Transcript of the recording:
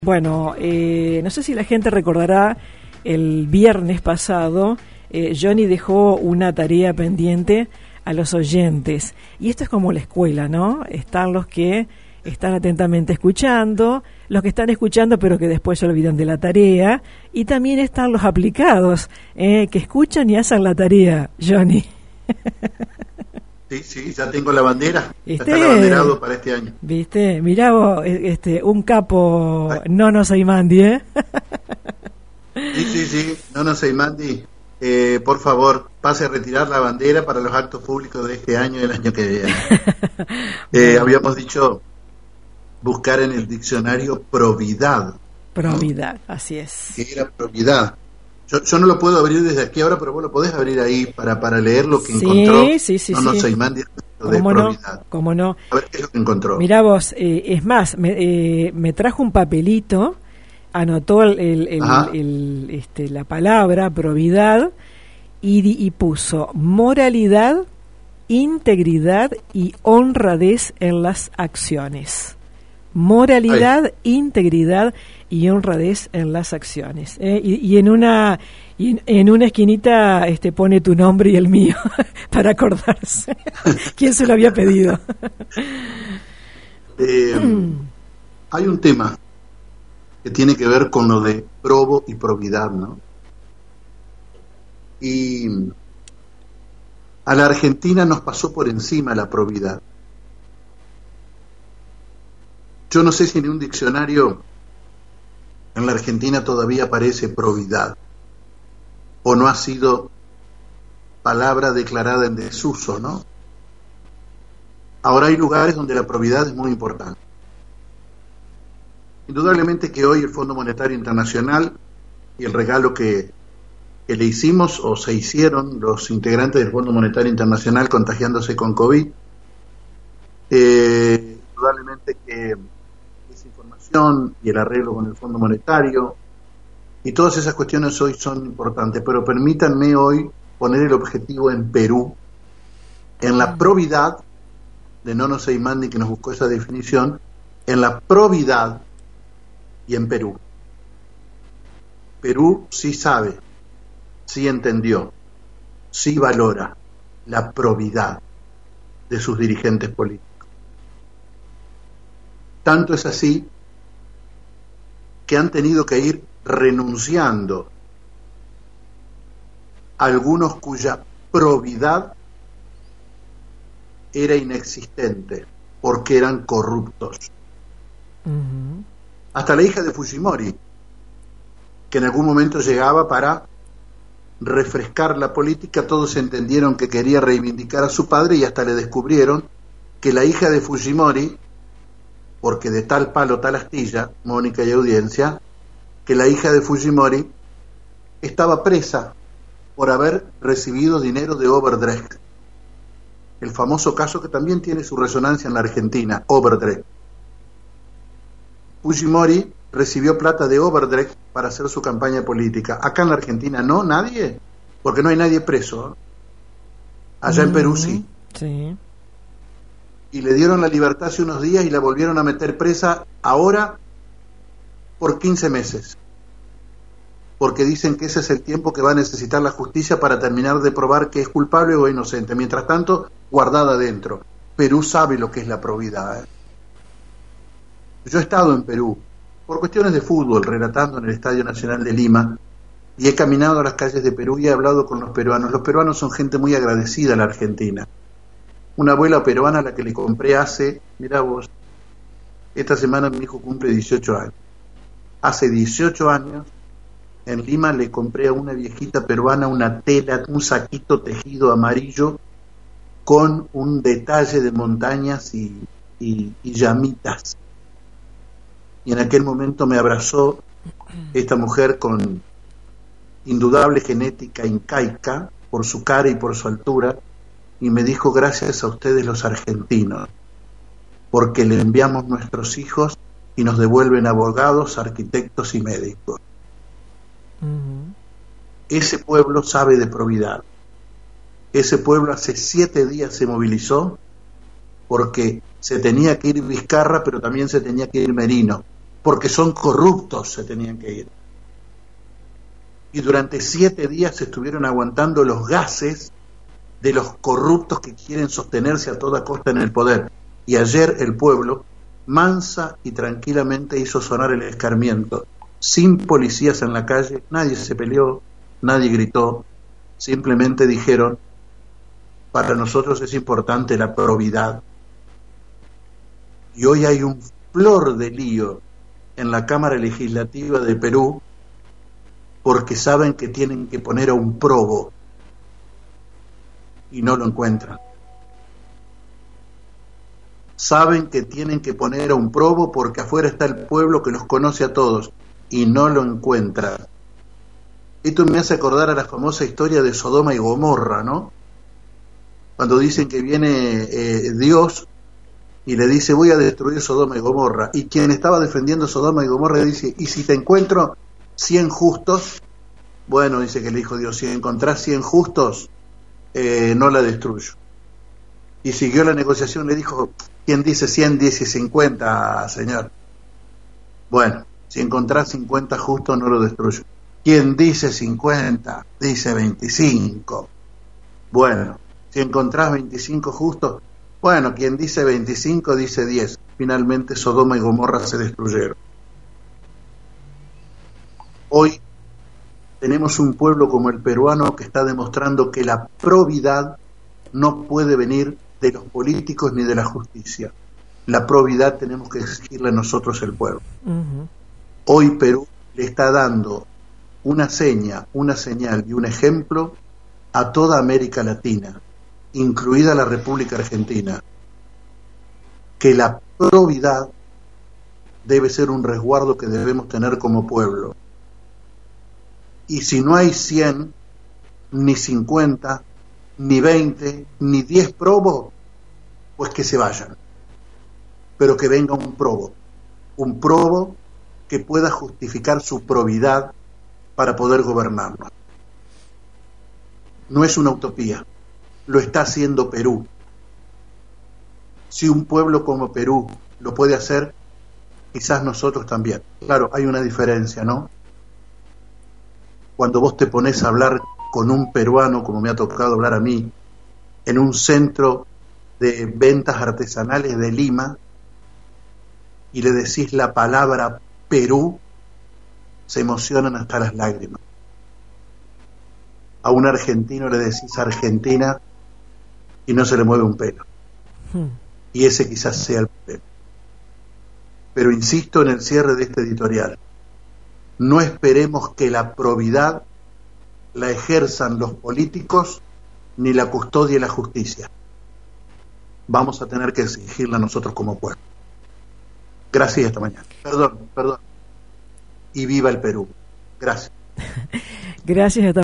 Bueno, no sé si la gente recordará, el viernes pasado Johnny dejó una tarea pendiente a los oyentes. Y esto es como la escuela, ¿no? Están los que están atentamente escuchando, los que están escuchando pero que después se olvidan de la tarea, y también están los aplicados, que escuchan y hacen la tarea, Johnny. Sí, ya tengo la bandera. ¿Viste? Ya está abanderado para este año. ¿Viste? Mirá vos, un capo. No, no soy Mandy, ¿eh? Sí. No soy Mandy. Por favor, pase a retirar la bandera para los actos públicos de este año y el año que viene. Bueno. Habíamos dicho buscar en el diccionario probidad. Probidad, ¿no? Así es. ¿Qué era probidad? Yo no lo puedo abrir desde aquí ahora, pero vos lo podés abrir ahí para leer lo que encontró. Sí. No soy Mandy de probidad. ¿Cómo no? A ver qué es lo que encontró. Mirá vos, es más, me trajo un papelito, anotó la palabra probidad y puso moralidad, integridad y honradez en las acciones. Moralidad, integridad y honradez en las acciones. Y en una esquinita pone tu nombre y el mío para acordarse. ¿Quién se lo había pedido? Hay un tema que tiene que ver con lo de probo y probidad, ¿no? Y a la Argentina nos pasó por encima la probidad. Yo no sé si en un diccionario en la Argentina todavía aparece probidad, o no ha sido palabra declarada en desuso, ¿no? Ahora hay lugares donde la probidad es muy importante. Indudablemente que hoy el Fondo Monetario Internacional y el regalo que le hicimos o se hicieron los integrantes del Fondo Monetario Internacional contagiándose con COVID, indudablemente que y el arreglo con el Fondo Monetario y todas esas cuestiones hoy son importantes, pero permítanme hoy poner el objetivo en Perú, en la probidad de Nono Seimandi, que nos buscó esa definición, en la probidad y en Perú. Perú sí sabe, sí entendió, sí valora la probidad de sus dirigentes políticos. Tanto es así que han tenido que ir renunciando algunos cuya probidad era inexistente porque eran corruptos. Uh-huh. Hasta la hija de Fujimori, que en algún momento llegaba para refrescar la política, todos entendieron que quería reivindicar a su padre y hasta le descubrieron que la hija de Fujimori, porque de tal palo tal astilla, Mónica y audiencia, que la hija de Fujimori estaba presa por haber recibido dinero de Overdrecht. El famoso caso que también tiene su resonancia en la Argentina, Overdrecht. Fujimori recibió plata de Overdrecht para hacer su campaña política. Acá en la Argentina no, nadie, porque no hay nadie preso. Allá en Perú sí. Sí. Y le dieron la libertad hace unos días y la volvieron a meter presa ahora por 15 meses. Porque dicen que ese es el tiempo que va a necesitar la justicia para terminar de probar que es culpable o inocente. Mientras tanto, guardada adentro. Perú sabe lo que es la probidad. Yo he estado en Perú por cuestiones de fútbol, relatando en el Estadio Nacional de Lima, y he caminado a las calles de Perú y he hablado con los peruanos. Los peruanos son gente muy agradecida a la Argentina. Una abuela peruana a la que le compré mirá vos, esta semana mi hijo cumple 18 años. Hace 18 años, en Lima le compré a una viejita peruana una tela, un saquito tejido amarillo con un detalle de montañas y llamitas. Y en aquel momento me abrazó esta mujer con indudable genética incaica, por su cara y por su altura, y me dijo: gracias a ustedes los argentinos, porque le enviamos nuestros hijos y nos devuelven abogados, arquitectos y médicos. Uh-huh. Ese pueblo sabe de probidad. Ese pueblo hace 7 días se movilizó porque se tenía que ir Vizcarra, pero también se tenía que ir Merino. porque son corruptos, se tenían que ir. Y durante 7 días estuvieron aguantando los gases de los corruptos que quieren sostenerse a toda costa en el poder. Y ayer el pueblo, mansa y tranquilamente, hizo sonar el escarmiento, sin policías en la calle, nadie se peleó, nadie gritó, simplemente dijeron: para nosotros es importante la probidad. Y hoy hay un flor de lío en la Cámara Legislativa de Perú, porque saben que tienen que poner a un probo y no lo encuentran. Saben que tienen que poner a un probo porque afuera está el pueblo que los conoce a todos y no lo encuentran. Esto me hace acordar a la famosa historia de Sodoma y Gomorra, ¿no? Cuando dicen que viene Dios y le dice: voy a destruir Sodoma y Gomorra, y quien estaba defendiendo Sodoma y Gomorra le dice: ¿y si te encuentro 100 justos? Bueno, dice que le dijo Dios: si encontrás 100 justos, no la destruyo. Y siguió la negociación, le dijo: ¿quién dice 100, dice 50, señor? Bueno, si encontrás 50 justos, no lo destruyo. ¿Quién dice 50? Dice 25. Bueno, si encontrás 25 justos, bueno, quien dice 25 dice 10. Finalmente Sodoma y Gomorra se destruyeron. Hoy tenemos un pueblo como el peruano que está demostrando que la probidad no puede venir de los políticos ni de la justicia. La probidad tenemos que exigirle nosotros, el pueblo. Hoy Perú le está dando una señal y un ejemplo a toda América Latina, incluida la República Argentina, que la probidad debe ser un resguardo que debemos tener como pueblo. Y si no hay 100, ni 50, ni 20, ni 10 probos, pues que se vayan. Pero que venga un probo que pueda justificar su probidad para poder gobernarnos. No es una utopía, lo está haciendo Perú. Si un pueblo como Perú lo puede hacer, quizás nosotros también. Claro, hay una diferencia, ¿no? Cuando vos te pones a hablar con un peruano, como me ha tocado hablar a mí, en un centro de ventas artesanales de Lima, y le decís la palabra Perú, se emocionan hasta las lágrimas. A un argentino le decís Argentina y no se le mueve un pelo. Y ese quizás sea el problema. Pero insisto en el cierre de este editorial: no esperemos que la probidad la ejerzan los políticos ni la custodie la justicia. Vamos a tener que exigirla nosotros como pueblo. Gracias, esta mañana. Perdón. Y viva el Perú. Gracias. Gracias.